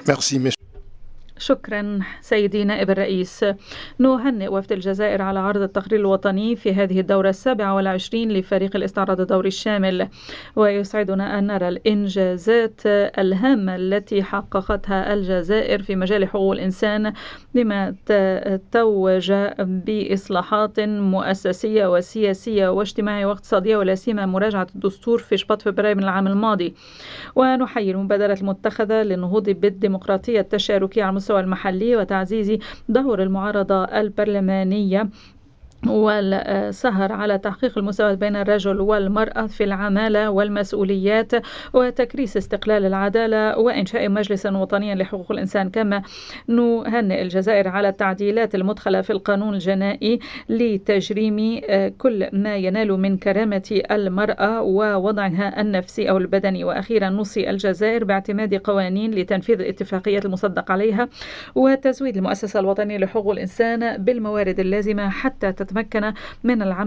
Merci. شكرا سيدي نائب الرئيس. نهنئ وفد الجزائر على عرض التقرير الوطني في هذه الدورة 27 لفريق الاستعراض الدوري الشامل، ويسعدنا أن نرى الإنجازات الهامة التي حققتها الجزائر في مجال حقوق الإنسان، بما توج بإصلاحات مؤسسية وسياسية واجتماعية واقتصادية، ولا سيما مراجعة الدستور في شباط فبراير من العام الماضي. ونحيي المبادرة المتخذة للنهوض بالديمقراطية التشاركية على المستوى المحلي وتعزيز دور المعارضة البرلمانية والسهر على تحقيق المساواة بين الرجل والمرأة في العمالة والمسؤوليات وتكريس استقلال العدالة وإنشاء مجلس وطني لحقوق الإنسان. كما نهنئ الجزائر على التعديلات المدخلة في القانون الجنائي لتجريم كل ما ينال من كرامة المرأة ووضعها النفسي أو البدني. وأخيرا نوصي الجزائر باعتماد قوانين لتنفيذ الاتفاقيات المصدق عليها وتزويد المؤسسة الوطنية لحقوق الإنسان بالموارد اللازمة حتى تتمكن من العمل